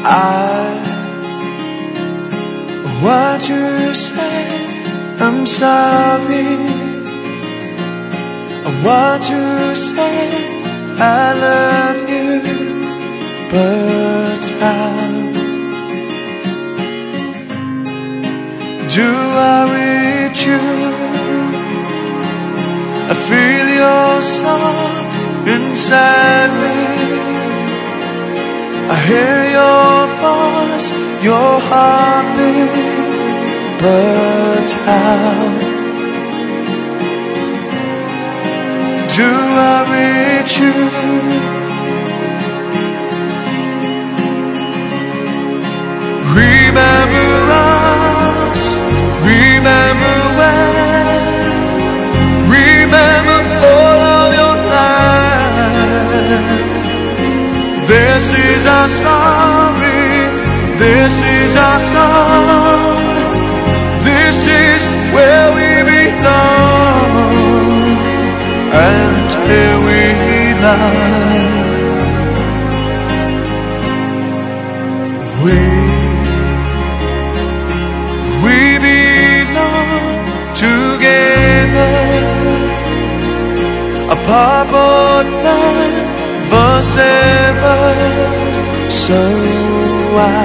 I want to say I'm sorry. I want to say I love you, but how do I reach you? I feel your song inside me. I hear your voice, your heartbeat, but how do I reach you? Remember us, remember when, remember all of your life. This is our story, this is our song, this is where we belong, and here we lie. We belong together, apart but never severed. So why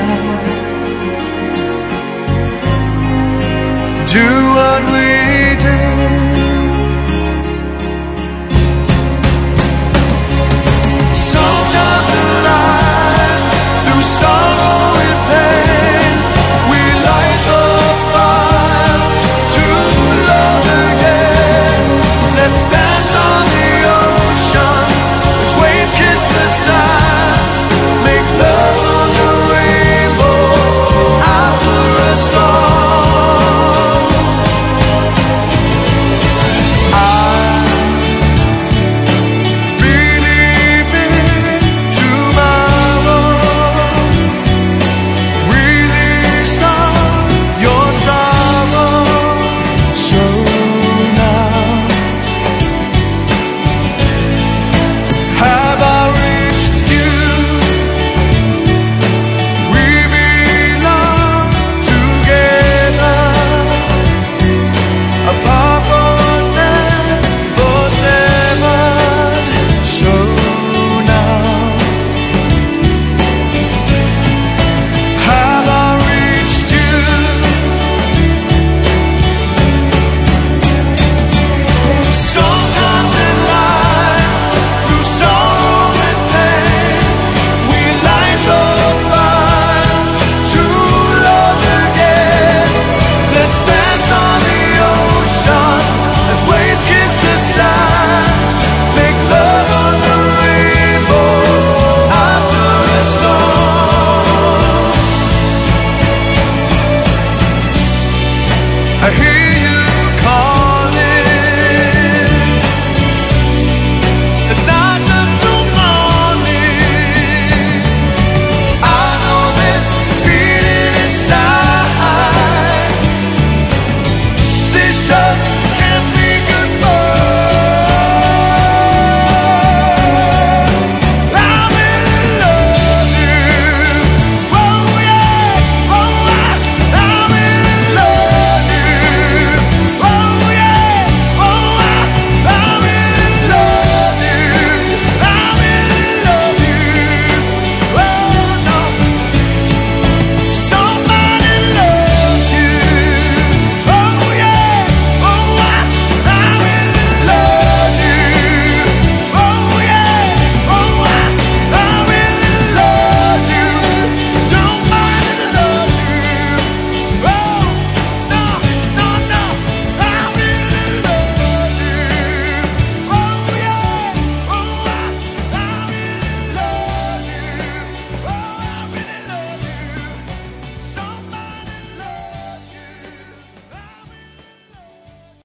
do what we do?